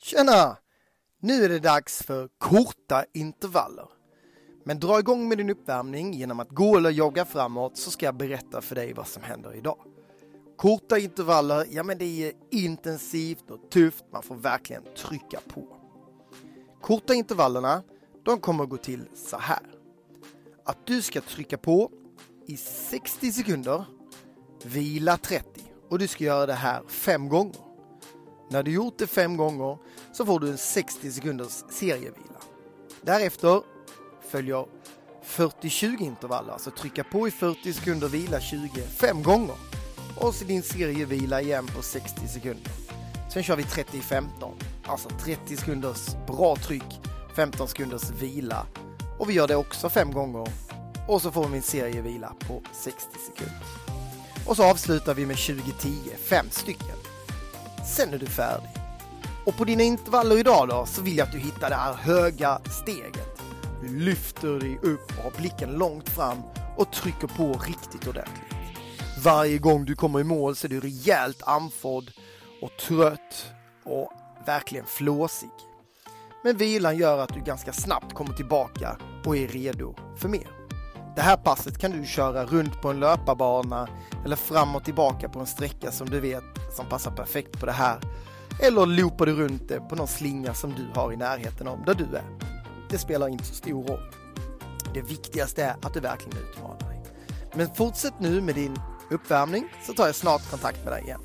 Tjena! Nu är det dags för korta intervaller. Men dra igång med din uppvärmning genom att gå eller jogga framåt, så ska jag berätta för dig vad som händer idag. Korta intervaller, ja men det är intensivt och tufft, man får verkligen trycka på. Korta intervallerna, de kommer att gå till så här. Att du ska trycka på i 60 sekunder, vila 30 och du ska göra det här 5 gånger. När du gjort det 5 gånger så får du en 60 sekunders serievila. Därefter följer 40-20 intervaller, alltså trycka på i 40 sekunder, vila 20, 5 gånger. Och så din serievila igen på 60 sekunder. Sen kör vi 30-15, alltså 30 sekunders bra tryck, 15 sekunders vila. Och vi gör det också 5 gånger. Och så får vi en serievila på 60 sekunder. Och så avslutar vi med 20-10, 5 stycken. Sen är du färdig. Och på dina intervaller idag då, så vill jag att du hittar det här höga steget. Du lyfter dig upp och har blicken långt fram och trycker på riktigt ordentligt. Varje gång du kommer i mål så är du rejält andfådd och trött och verkligen flåsig. Men vilan gör att du ganska snabbt kommer tillbaka och är redo för mer. Det här passet kan du köra runt på en löparbana eller fram och tillbaka på en sträcka som du vet som passar perfekt på det här. Eller loopar du runt det på någon slinga som du har i närheten om där du är. Det spelar inte så stor roll. Det viktigaste är att du verkligen utmanar dig. Men fortsätt nu med din uppvärmning, så tar jag snart kontakt med dig igen.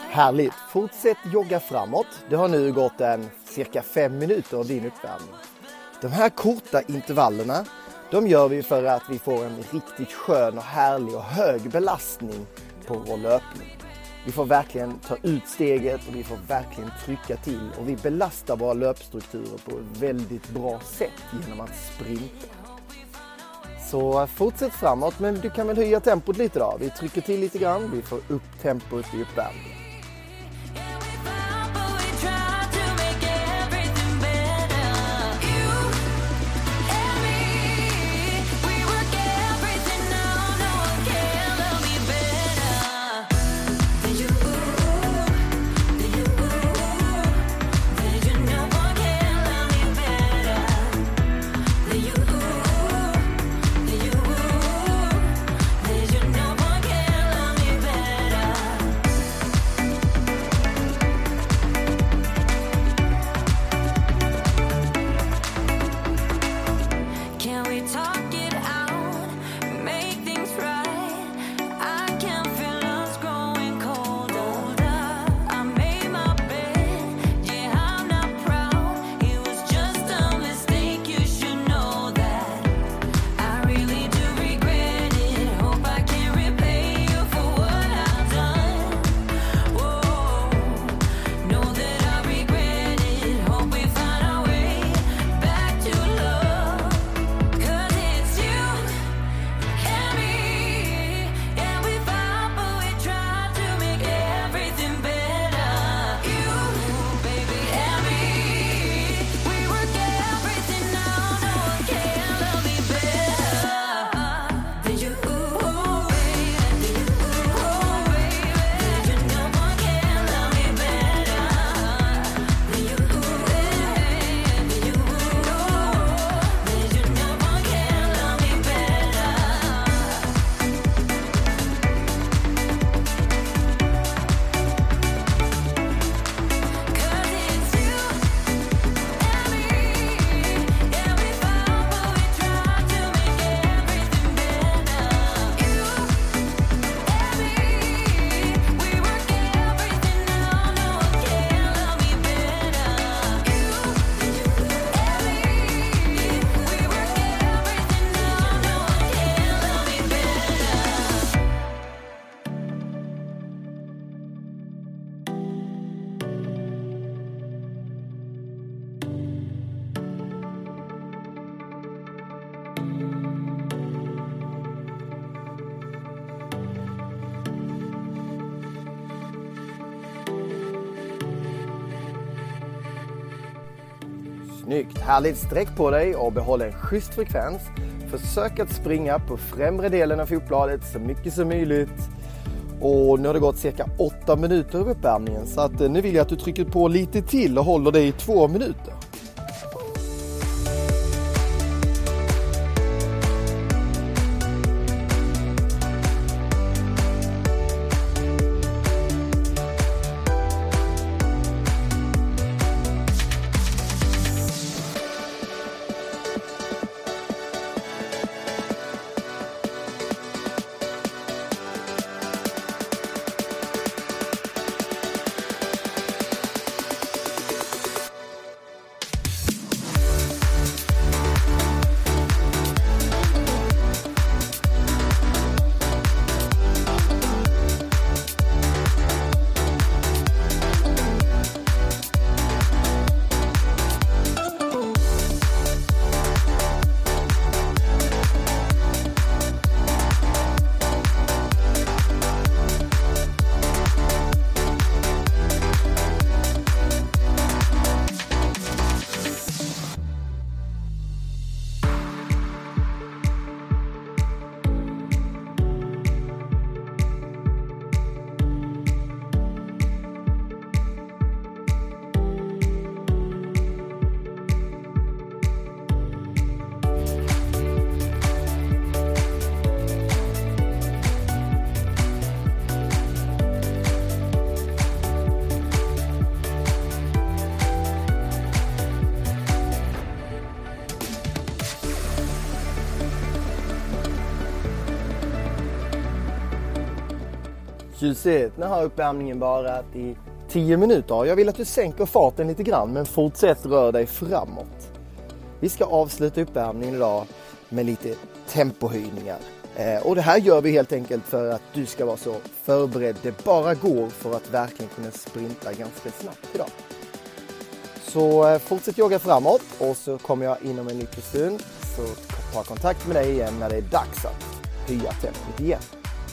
Härligt! Fortsätt jogga framåt. Det har nu gått cirka 5 minuter av din uppvärmning. De här korta intervallerna, de gör vi för att vi får en riktigt skön och härlig och hög belastning på vår löpning. Vi får verkligen ta ut steget och vi får verkligen trycka till och vi belastar våra löpstrukturer på ett väldigt bra sätt genom att sprinta. Så fortsätt framåt, men du kan väl höja tempot lite då. Vi trycker till lite grann, vi får upp tempot i uppvärmningen. Snyggt! Härligt, sträck på dig och behåll en schysst frekvens. Försök att springa på främre delen av fotbladet så mycket som möjligt. Och nu har det gått cirka 8 minuter av uppvärmningen, så att nu vill jag att du trycker på lite till och håller dig i 2 minuter. Tjusigt, nu har uppvärmningen bara i 10 minuter. Jag vill att du sänker farten lite grann men fortsätt röra dig framåt. Vi ska avsluta uppvärmningen idag med lite tempohöjningar. Och det här gör vi helt enkelt för att du ska vara så förberedd det bara går för att verkligen kunna sprinta ganska snabbt idag. Så fortsätt jogga framåt och så kommer jag inom en liten stund så ta kontakt med dig igen när det är dags att höja tempot igen.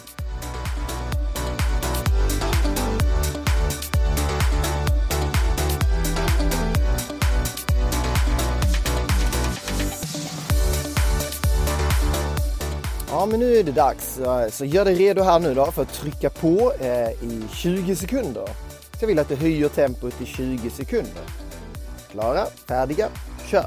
Ja, men nu är det dags. Så gör dig redo här nu då för att trycka på i 20 sekunder. Så jag vill att du höjer tempot i 20 sekunder. Klara, färdiga, kör!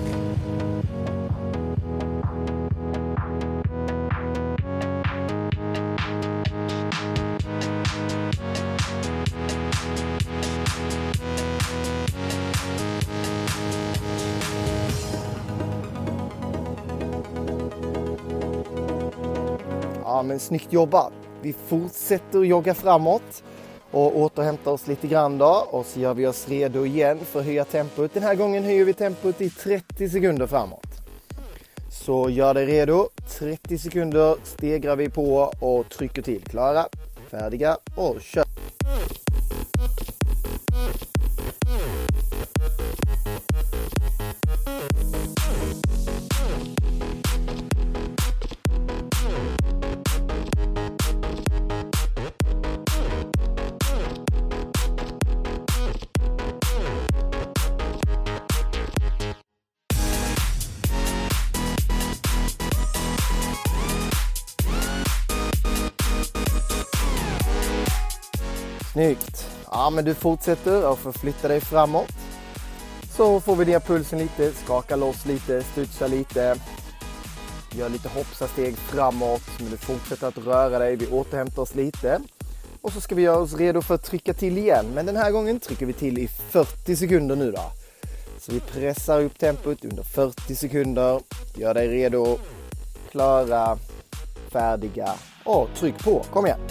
Ja, men snyggt jobbat. Vi fortsätter jogga framåt och återhämtar oss lite grann då. Och så gör vi oss redo igen för att höja tempot. Den här gången höjer vi tempot i 30 sekunder framåt. Så gör dig redo. 30 sekunder stegrar vi på och trycker till. Klara, färdiga och kör! Snyggt! Ja, men du fortsätter att förflytta dig framåt. Så får vi ner pulsen lite, skaka loss lite, studsa lite. Gör lite hoppsasteg framåt, men du fortsätter att röra dig. Vi återhämtar oss lite. Och så ska vi göra oss redo för att trycka till igen. Men den här gången trycker vi till i 40 sekunder nu då. Så vi pressar upp tempot under 40 sekunder. Gör dig redo, klara, färdiga och tryck på. Kom igen!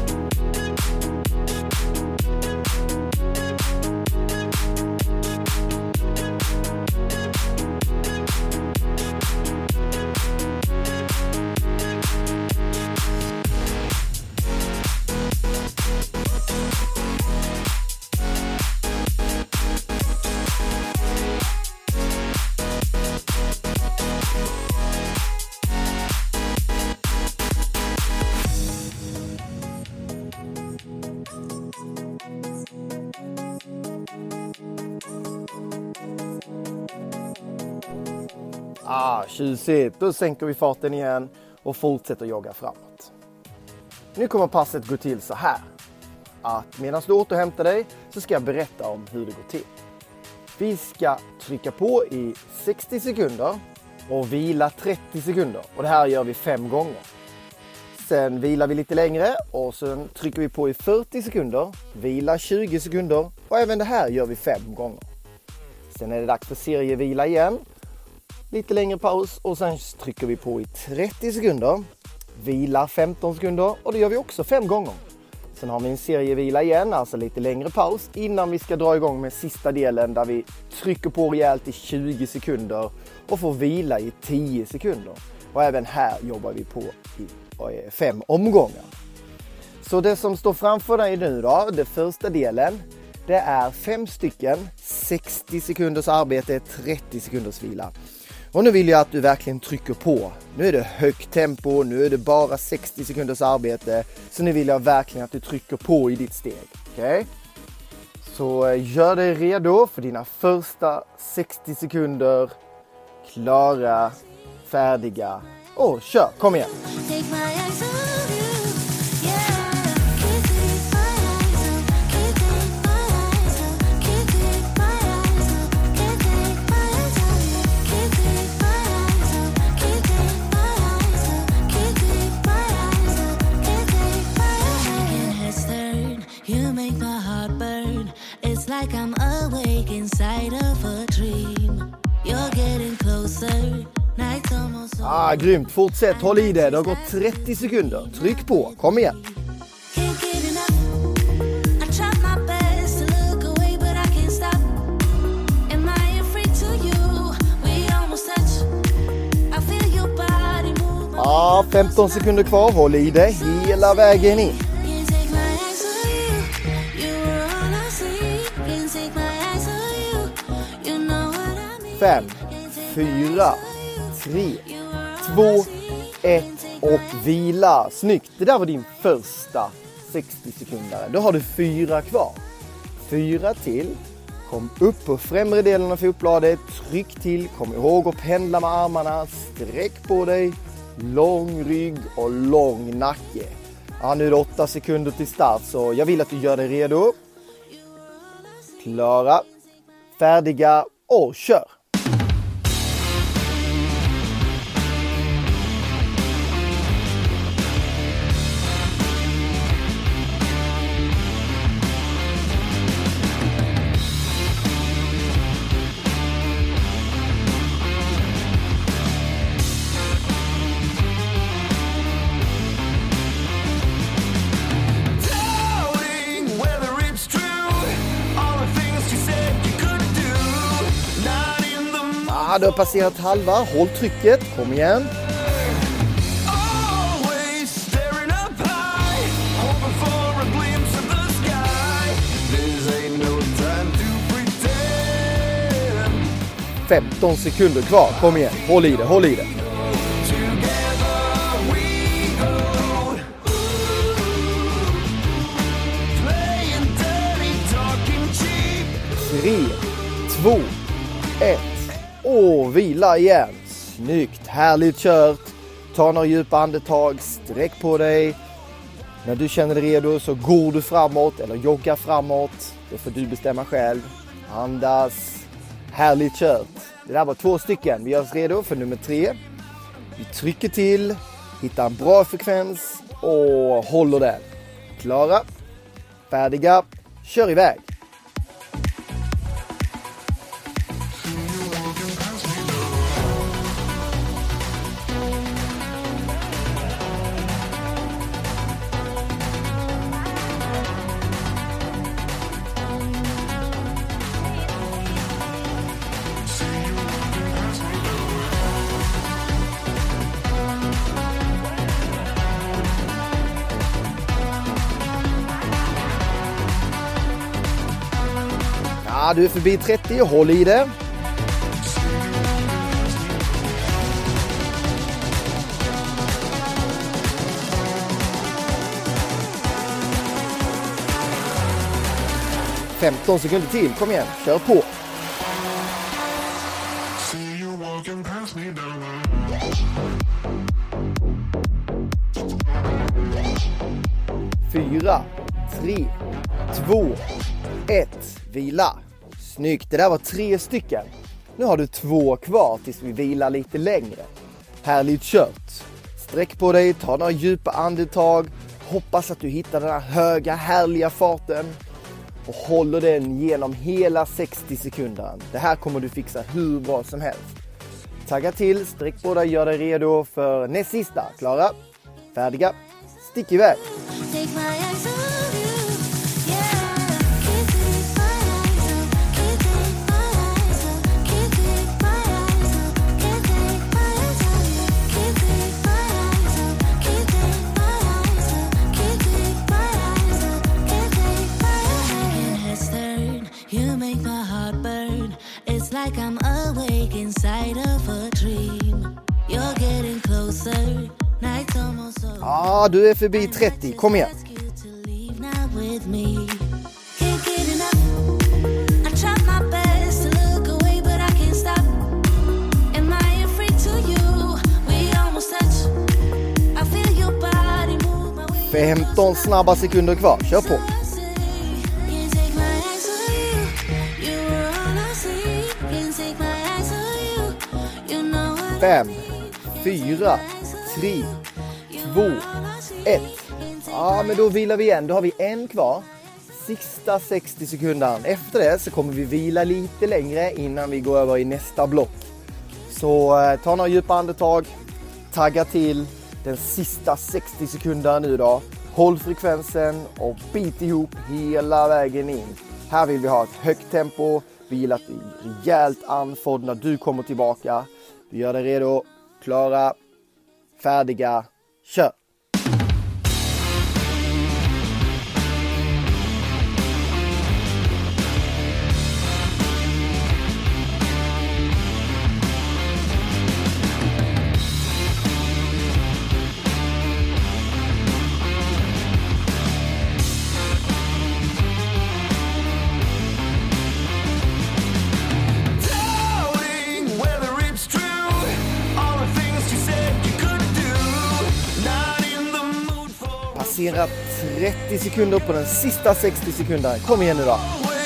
Tjusigt. Då sänker vi farten igen och fortsätter jogga framåt. Nu kommer passet gå till så här. Att medan du återhämtar dig så ska jag berätta om hur det går till. Vi ska trycka på i 60 sekunder och vila 30 sekunder. Och det här gör vi 5 gånger. Sen vilar vi lite längre och sen trycker vi på i 40 sekunder, vila 20 sekunder och även det här gör vi 5 gånger. Sen är det dags för serievila igen. Lite längre paus och sen trycker vi på i 30 sekunder, vila 15 sekunder och det gör vi också 5 gånger. Sen har vi en serievila igen, alltså lite längre paus innan vi ska dra igång med sista delen där vi trycker på rejält i 20 sekunder och får vila i 10 sekunder. Och även här jobbar vi på i 5 omgångar. Så det som står framför dig nu då, den första delen, det är 5 stycken 60 sekunders arbete, 30 sekunders vila. Och nu vill jag att du verkligen trycker på. Nu är det högt tempo, nu är det bara 60 sekunders arbete. Så nu vill jag verkligen att du trycker på i ditt steg. Okej? Så gör dig redo för dina första 60 sekunder. Klara, färdiga och kör. Kom igen! Like I'm awake inside of a dream. You're getting closer. Night almost Grymt. Fortsätt, håll i det. Det har gått 30 sekunder. Tryck på. Kom igen. Keep getting 15 sekunder kvar, håll i det hela vägen in. 5, 4, 3, 2, 1 och vila. Snyggt, det där var din första 60 sekunder. Då har du 4 kvar. 4 till. Kom upp på främre delen av fotbladet, tryck till, kom ihåg att pendla med armarna, sträck på dig, lång rygg och lång nacke. Ja, nu är det 8 sekunder till start så jag vill att du gör dig redo. Klara, färdiga och kör! Du har passerat halva, håll trycket, kom igen. No 15 sekunder kvar, kom igen, håll i det, håll i det. 3, 2, 1. Och vila igen. Snyggt, härligt kört. Ta några djupa andetag, sträck på dig. När du känner dig redo så går du framåt eller joggar framåt. Det får du bestämma själv. Andas. Härligt kört. Det där var 2 stycken. Vi gör oss redo för nummer 3. Vi trycker till, hittar en bra frekvens och håller den. Klara, färdiga, kör iväg. Ja, du är förbi 30, håll i det. ...15 sekunder till, kom igen, kör på. 4, 3, 2, 1, vila. Snyggt, det där var 3 stycken. Nu har du 2 kvar tills vi vilar lite längre. Härligt kört. Sträck på dig, ta några djupa andetag. Hoppas att du hittar den här höga, härliga farten. Och håller den genom hela 60 sekunder. Det här kommer du fixa hur bra som helst. Tagga till, sträck på dig, gör dig redo för näst sista. Klara, färdiga, stick iväg. Like I'm awake inside of a dream. You're getting closer. Nights almost over. Ja, du är förbi 30. Kom igen. För 15 snabba sekunder kvar. Kör på. 5, 4, 3, 2, 1. Ja, men då vilar vi igen. Då har vi en kvar. Sista 60 sekunder. Efter det så kommer vi vila lite längre innan vi går över i nästa block. Så ta några djupa andetag. Tagga till den sista 60 sekunder nu då. Håll frekvensen och bit ihop hela vägen in. Här vill vi ha ett högt tempo. Vi vill att du är rejält andfådd när du kommer tillbaka. Vi gör det redo, klara, färdiga, kör! Passerat 30 sekunder på den sista 60 sekunder. Kom igen nu då.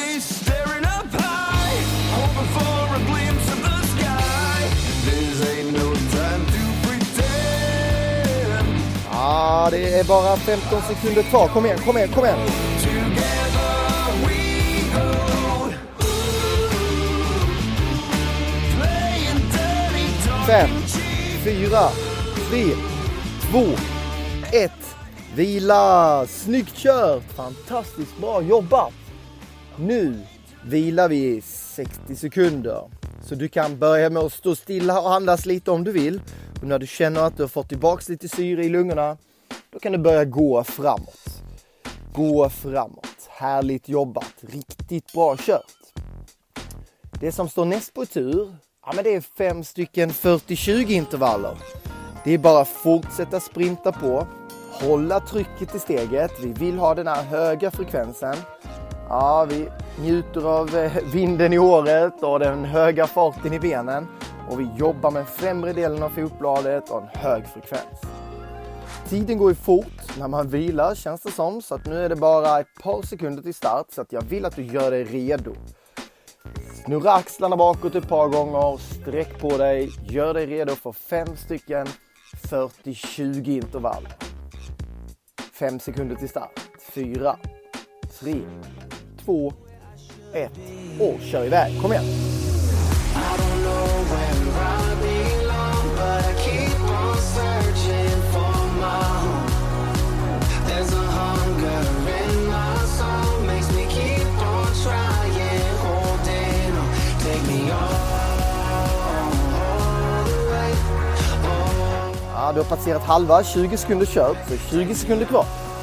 Ja, det är bara 15 sekunder kvar. Kom igen, kom igen, kom igen. 5, 4, 3, 2, 1. Vila! Snyggt kört! Fantastiskt bra jobbat! Nu vilar vi i 60 sekunder. Så du kan börja med att stå stilla och andas lite om du vill. Och när du känner att du har fått tillbaka lite syre i lungorna, då kan du börja gå framåt. Gå framåt. Härligt jobbat. Riktigt bra kört. Det som står näst på tur, ja, men det är 5 stycken 40-20 intervaller. Det är bara att fortsätta sprinta på. Hålla trycket i steget. Vi vill ha den här höga frekvensen. Ja, vi njuter av vinden i håret och den höga farten i benen. Och vi jobbar med främre delen av fotbladet och en hög frekvens. Tiden går ju fort när man vilar, känns det som. Så att nu är det bara ett par sekunder till start. Så att jag vill att du gör dig redo. Snurra axlarna bakåt ett par gånger. Sträck på dig. Gör dig redo för 5 stycken 40-20 intervaller. 5 sekunder till start. 4, 3, 2, 1 och kör iväg. Kom igen. Ja, du har passerat halva, 20 sekunder kört, så 20 sekunder kvar.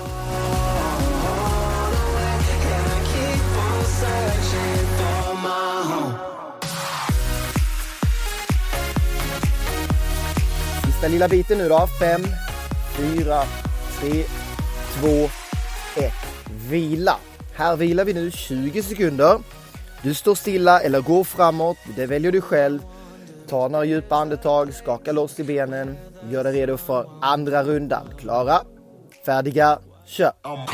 Sista lilla biten nu då. 5, 4, 3, 2, 1. Vila. Här vilar vi nu 20 sekunder. Du står stilla eller går framåt. Det väljer du själv. Ta några djupa andetag. Skaka loss i benen. Gör dig redo för andra rundan. Klara. Färdiga. Kör.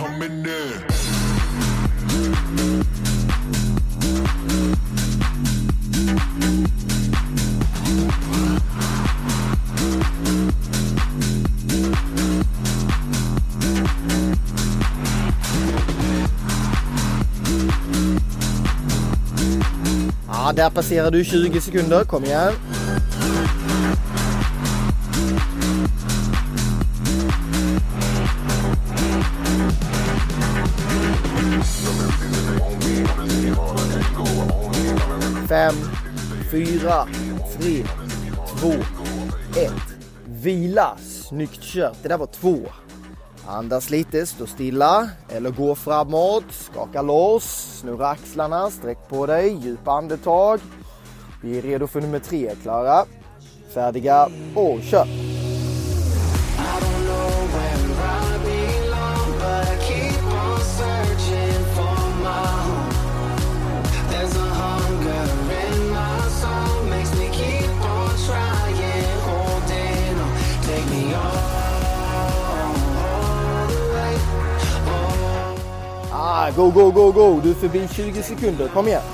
Ja, där passerar du 20 sekunder. Kom igen. Fem, 4, 3, 2, 1. Vila. Snyggt kört. Det där var 2. Andas lite, stå stilla eller gå framåt, skaka loss, snurra axlarna, sträck på dig, djupa andetag. Vi är redo för nummer 3, klara, färdiga och kör. Go, go, go, go. Du är förbi 20 sekunder. Kom igen.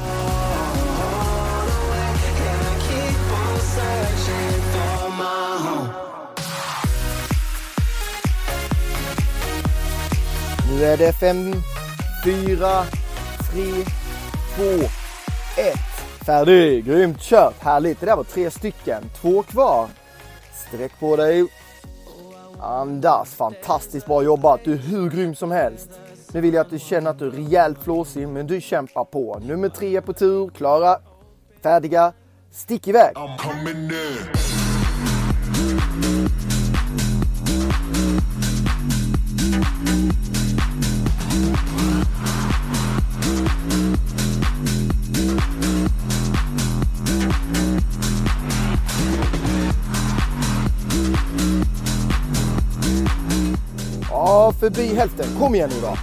Nu är det 5, 4, 3, 2, 1. Färdig. Grymt kört. Härligt. Det där var 3 stycken. 2 kvar. Sträck på dig. Andas. Fantastiskt bra jobbat. Du är hur grym som helst. Nu vill jag att du känner att du är rejält flåsig, men du kämpar på. Nummer 3 är på tur. Klara. Färdiga. Stick iväg. förbi hälften. Kom igen nu då.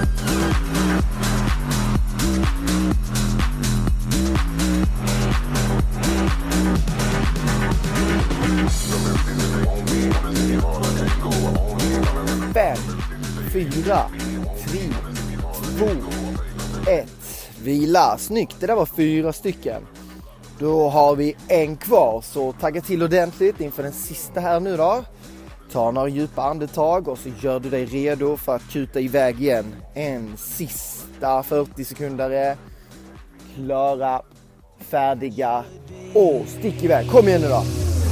Fem, 4, 3, 2, 1. Vila. Snyggt, det där var 4 stycken. Då har vi en kvar, så tagga till ordentligt inför den sista här nu då. Ta några djupa andetag och så gör du dig redo för att kuta iväg igen. En sista 40 sekunder. Klara, färdiga och stick iväg. Kom igen nu då.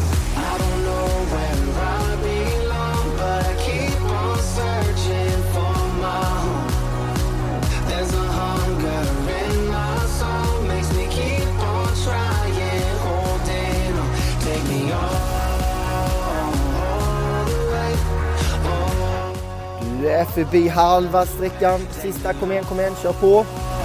Du är förbi halva sträckan. Sista, kom igen, kör på.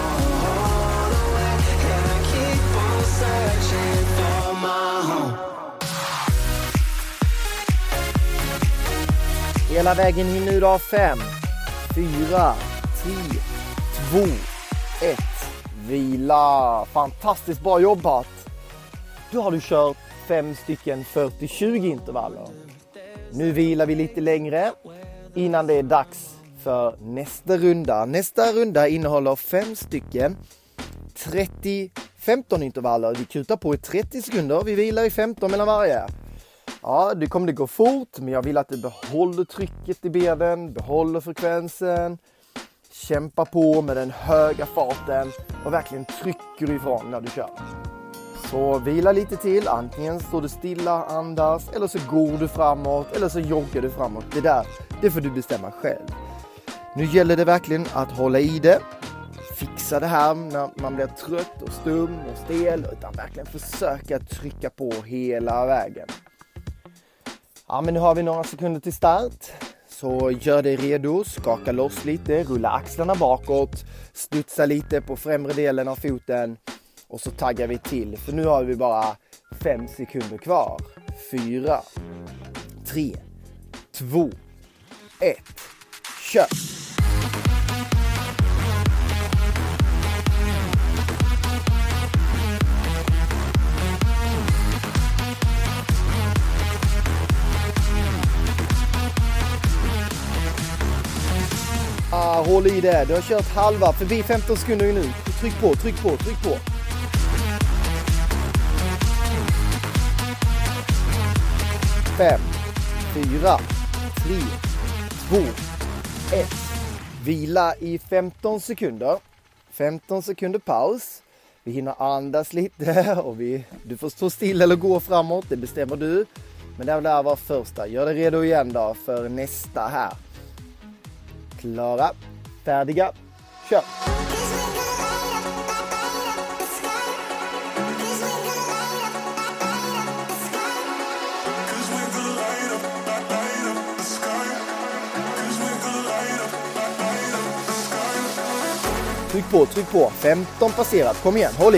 Hela vägen in nu då. 5, 4, 3, 2, 1. Vila. Fantastiskt bra jobbat. Då har du kört 5 stycken 40-20 intervaller. Nu vilar vi lite längre innan det är dags för nästa runda. Nästa runda innehåller 5 stycken 30-15 intervaller. Vi kutar på i 30 sekunder. Vi vilar i 15 mellan varje. Ja, det kommer att gå fort, men jag vill att du behåller trycket i benen, behåller frekvensen, kämpa på med den höga farten och verkligen trycker ifrån när du kör. Så vila lite till, antingen står du stilla, andas, eller så går du framåt, eller så joggar du framåt. Det får du bestämma själv. Nu gäller det verkligen att hålla i det, fixa det här när man blir trött och stum och stel, utan verkligen försöka trycka på hela vägen. Ja, men nu har vi några sekunder till start. Så gör dig redo, skaka loss lite, rulla axlarna bakåt, studsa lite på främre delen av foten och så taggar vi till. För nu har vi bara 5 sekunder kvar. 4, 3, 2, 1, kör! Håll i det, du har kört halva, förbi 15 sekunder nu. Tryck på. 5, 4, 3, 2, 1. Vila i 15 sekunder. 15 sekunder paus. Vi hinner andas lite och du får stå still eller gå framåt, det bestämmer du. Men det där var första. Gör dig redo igen då för nästa här. Klara, färdiga, kör! Tryck på, 15 passerat, kom igen, håll i!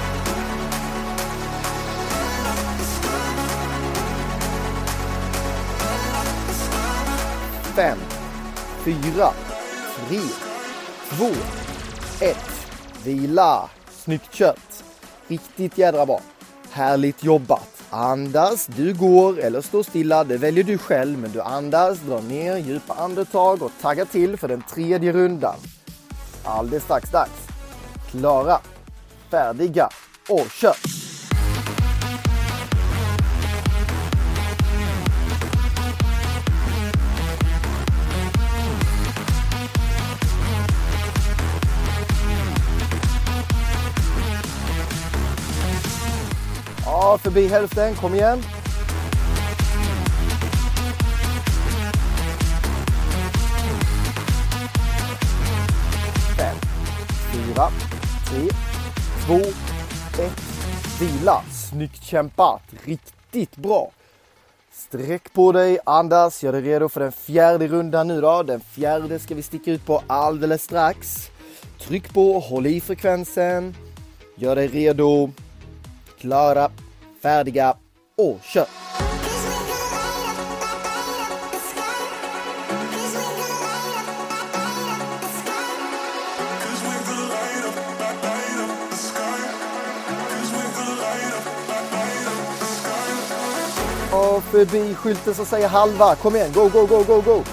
5, 4, 3, 2, 1. Vila. Snyggt kört. Riktigt jädra bra. Härligt jobbat. Andas, du går eller står stilla, det väljer du själv, men du andas, drar ner djupa andetag och taggar till för den 3:e rundan. Alldeles strax dags. Klara, färdiga och kör! Ja, förbi hälften, kom igen. Fem, 4, 3, 2, 1. Vila. Snyggt kämpat. Riktigt bra. Sträck på dig, andas, gör dig redo för den 4:e rundan nu då. Den 4:e ska vi sticka ut på alldeles strax. Tryck på, håll i frekvensen. Gör dig redo. Klara, färdiga och kör! förbi skylten som säger halva. Kom igen, go, go, go, go, go.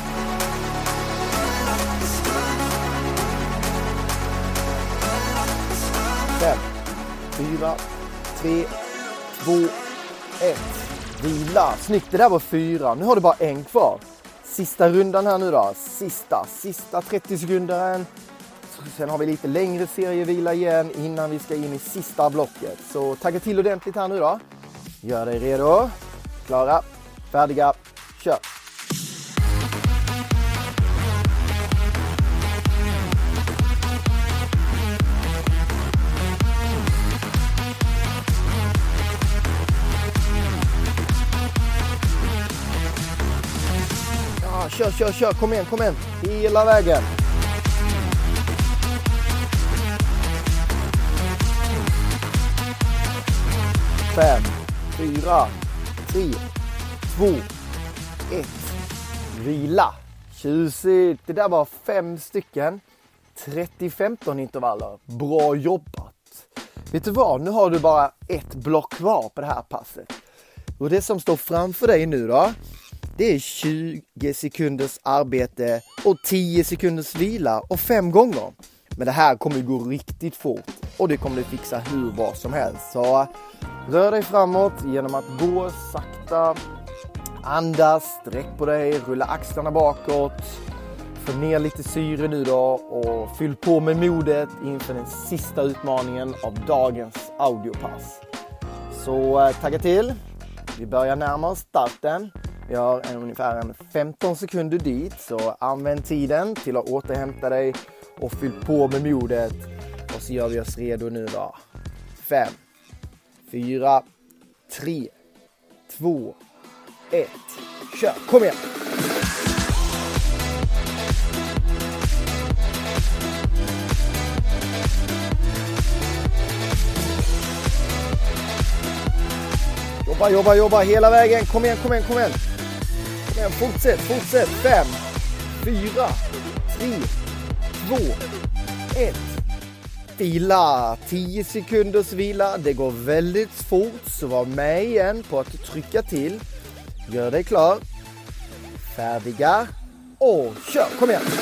Fem, 4, 3, 2, 1. Vila. Snyggt, det där var 4. Nu har du bara en kvar. Sista rundan här nu då. Sista 30 sekunder. Sen har vi lite längre serievila igen innan vi ska in i sista blocket. Så tagga till ordentligt här nu då. Gör dig redo. Klara, färdiga, kör. Kör, kom igen, hela vägen. Fem, 4, 3, 2, 1. Vila. Tjusigt. Det där var 5 stycken 30-15 intervaller. Bra jobbat. Vet du vad? Nu har du bara ett block kvar på det här passet. Och det som står framför dig nu då, det är 20 sekunders arbete och 10 sekunders vila och 5 gånger. Men det här kommer gå riktigt fort och det kommer du fixa hur bra som helst. Så rör dig framåt genom att gå sakta, andas, sträck på dig, rulla axlarna bakåt. Få ner lite syre nu då och fyll på med modet inför den sista utmaningen av dagens audiopass. Så tagga till. Vi börjar närma oss starten. Vi har ungefär 15 sekunder dit, så använd tiden till att återhämta dig och fyll på med modet. Och så gör vi oss redo nu då. 5, 4, 3, 2, 1. Kör, kom igen! Jobba hela vägen. Kom igen. Fortsätt. 5, 4, 3, 2, 1. Vila. 10 sekunders vila. Det går väldigt fort, så var med igen på att trycka till. Gör dig klar. Färdiga. Och kör. Kom igen.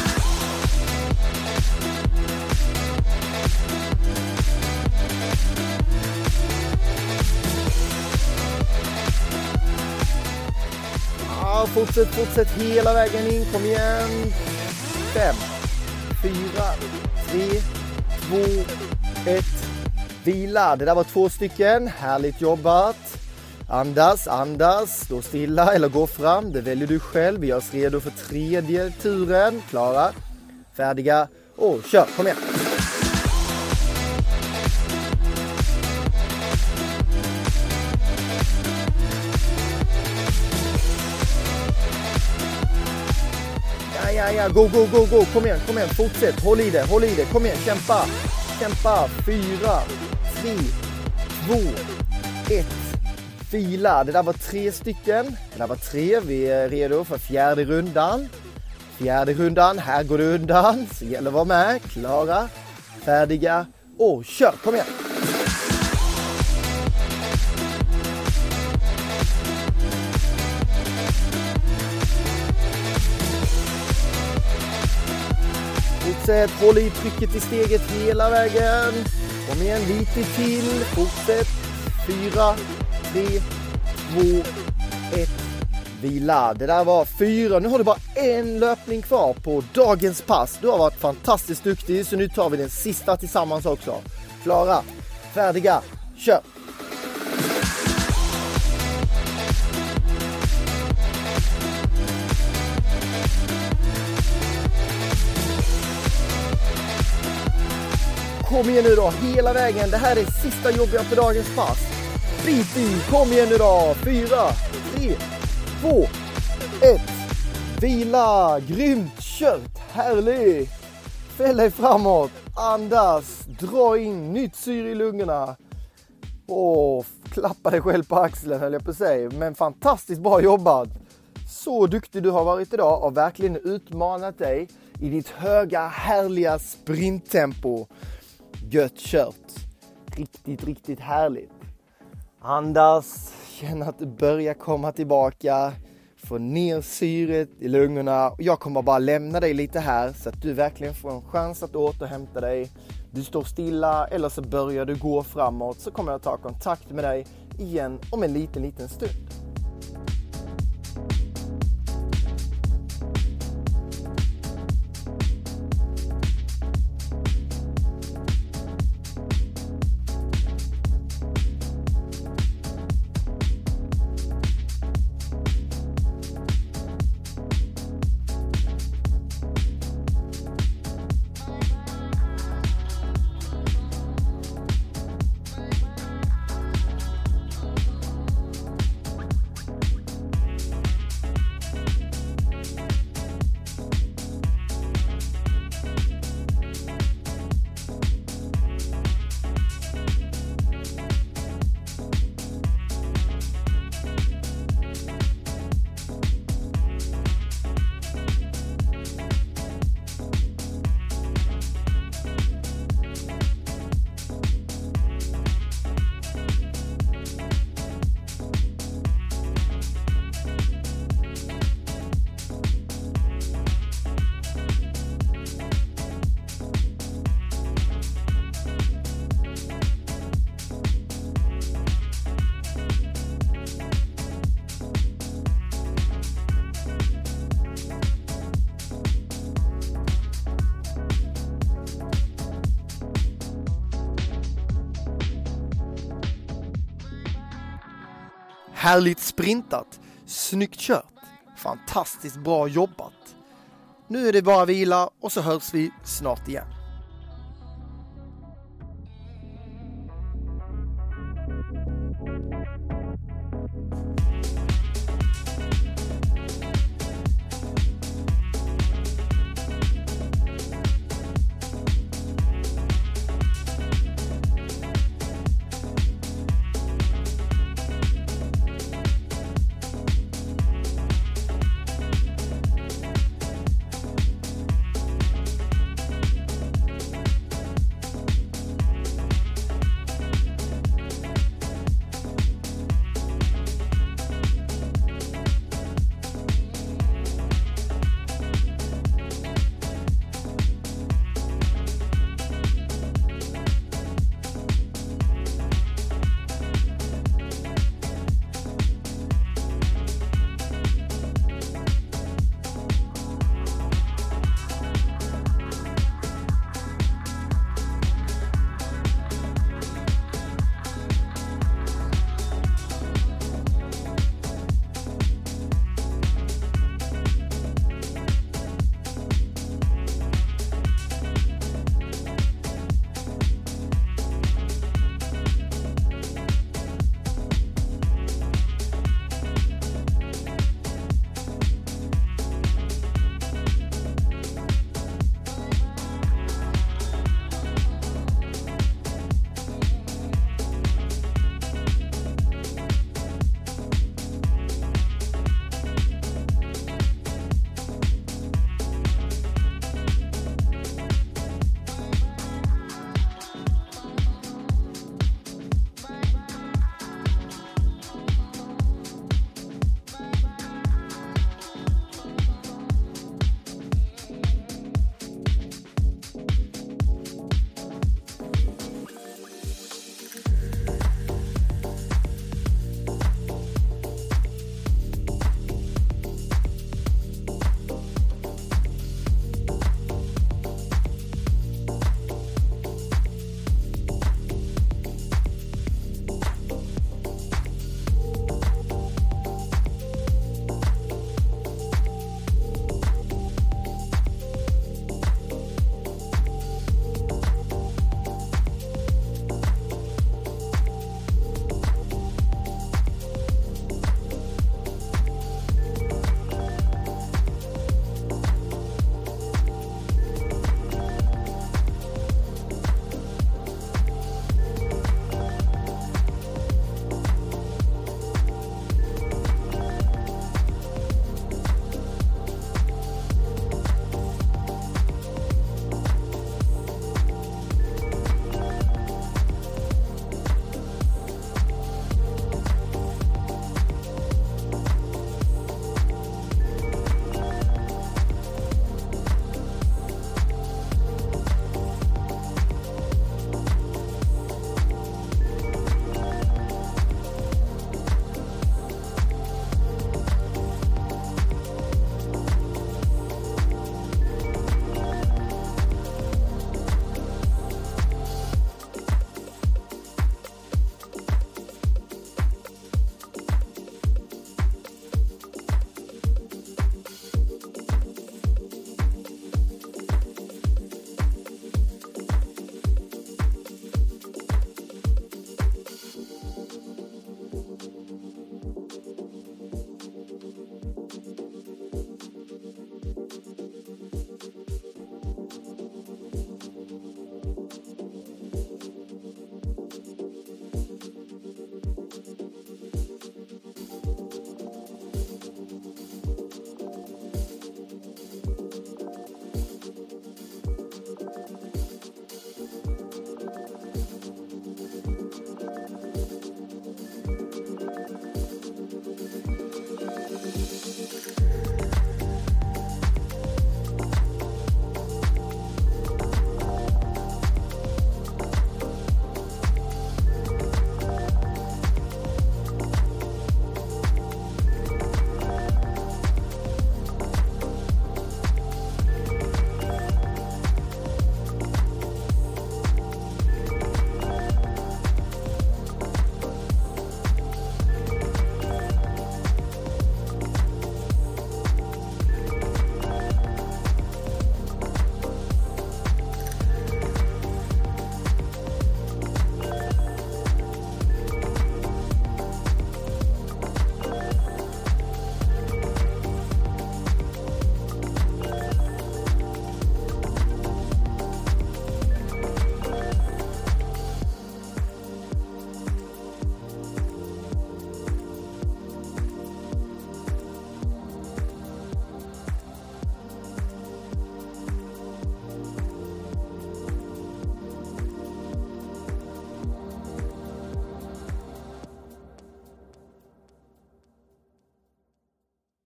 Fortsätt hela vägen in. Kom igen. 5, 4, 3, 2, 1. Vila. Det där var 2 stycken. Härligt jobbat. Andas. Stå stilla eller gå fram. Det väljer du själv. Vi gör oss redo för 3:e turen. Klara. Färdiga. Och kör. Kom igen. Ja, go. Kom igen. Fortsätt. Håll i det. Kom igen, kämpa. 4, 3, 2, 1. Vila. Det där var 3 stycken. Det där var 3. Vi är redo för 4:e rundan. 4:e rundan. Här går det undan. Så gäller att vara med. Klara. Färdiga. Och kör. Kom igen. Fortsätt, håll i trycket i steget hela vägen. Kom igen, lite till. Fortsätt. 4, 3, 2, 1. Vila. Det där var 4. Nu har du bara en löpning kvar på dagens pass. Du har varit fantastiskt duktig, så nu tar vi den sista tillsammans också. Klara, färdiga, kör! Kom igen nu då, hela vägen. Det här är sista jobbiga på dagens pass. Bit i, kom igen nu då. 4, 3, 2, 1. Vila, grymt kört, härligt. Fäll dig framåt, andas, dra in nytt syre i lungorna. Och klappa dig själv på axeln, höll jag på att säga. Men fantastiskt bra jobbat. Så duktig du har varit idag och verkligen utmanat dig i ditt höga, härliga sprinttempo. Gött kört. Riktigt härligt. Andas, känn att du börjar komma tillbaka. Få ner syret i lungorna. Och jag kommer bara lämna dig lite här så att du verkligen får en chans att återhämta dig. Du står stilla eller så börjar du gå framåt, så kommer jag ta kontakt med dig igen om en liten stund. Härligt sprintat, snyggt kört, fantastiskt bra jobbat. Nu är det bara vila och så hörs vi snart igen.